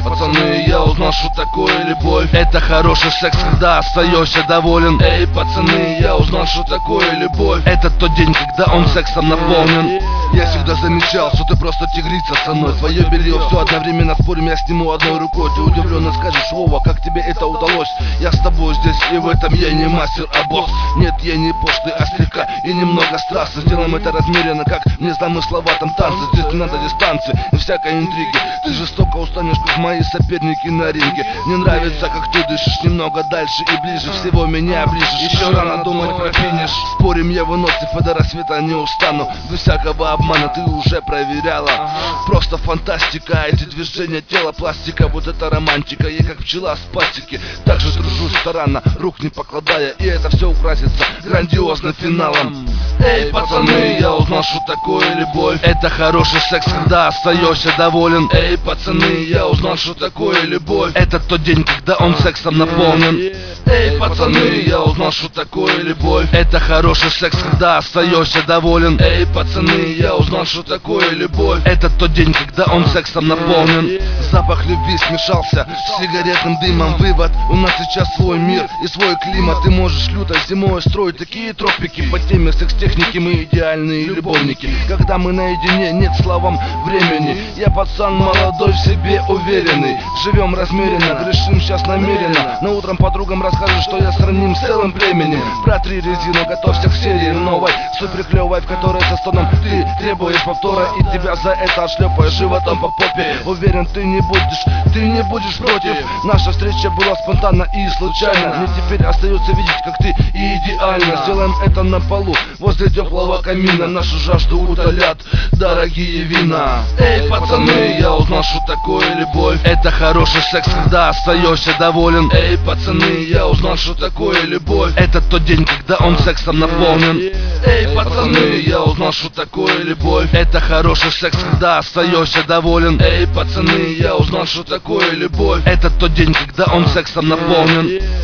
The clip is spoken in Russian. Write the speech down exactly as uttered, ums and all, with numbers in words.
пацаны, я узнал, что такое любовь. Это хороший секс, когда остаешься доволен. Эй, пацаны, я узнал, что такое любовь. Это тот день, когда он сексом наполнен. Я всегда замечал, что ты просто тигрица со мной. Твое белье все одновременно, спорим, я сниму одной рукой. Ты удивленно скажешь: Вова, как тебе это удалось? Я с тобой здесь, и в этом я не мастер, а босс. Нет, я не пошлый, а слегка и немного страстно. Сделаем это размеренно, как в незамысловатом танце. Здесь не надо дистанции, не всякой интриги. Ты жестоко устанешь, как мои соперники на ринге. Мне нравится, как ты дышишь, немного дальше и ближе. Всего меня ближе, еще рано думать про финиш. Спорим, я выносив, и до рассвета не устану. Без всякого обмана, ты уже проверяла. Просто фантастика, эти движения тела, пластика. Вот это романтика, я как пчела с пасеки. Также тружусь старанно, рук не покладая. И это все украсится грандиозным финалом. Эй, пацаны, я узнал, что такое любовь. Это хороший секс, когда остаешься доволен. Эй, пацаны, я узнал, что такое любовь. Это тот день, когда он сексом наполнен. Эй, пацаны, я узнал, что такое любовь. Это хороший секс, когда остаешься доволен. Эй, пацаны, я узнал, что такое любовь. Это тот день, когда он сексом наполнен. Запах любви смешался с сигаретным дымом. Вывод: у нас сейчас свой мир и свой климат. Ты можешь люто зимой строить такие тропики. По теме секс-техники мы идеальные любовники. Когда мы наедине, нет словам времени. Я пацан молодой, в себе уверенный. Живем размеренно, грешим сейчас намеренно. На утром подругам расскажу, что я сравним с целым племенем. Протри резину, готовься к серии новой, супер клевой, в которой со стоном ты требуешь повтора. И тебя за это отшлепаешь животом по попе. Уверен, ты не будешь, ты не будешь против. Наша встреча была спонтанна и случайна. Мне теперь остается видеть, как ты идеально. Сделаем это на полу, возле теплого камина. Нашу жажду утолят дорогие вина. Эй, пацаны, я узнал, что такое любовь. Это хороший секс, когда остаешься доволен. Эй, пацаны, я узнал, что такое любовь. Это тот день, когда он сексом наполнен. Эй, пацаны, я узнал, что такое любовь. Это хороший секс, когда остаешься доволен. Эй, пацаны, я узнал, что такое любовь. Это тот день, когда он сексом наполнен.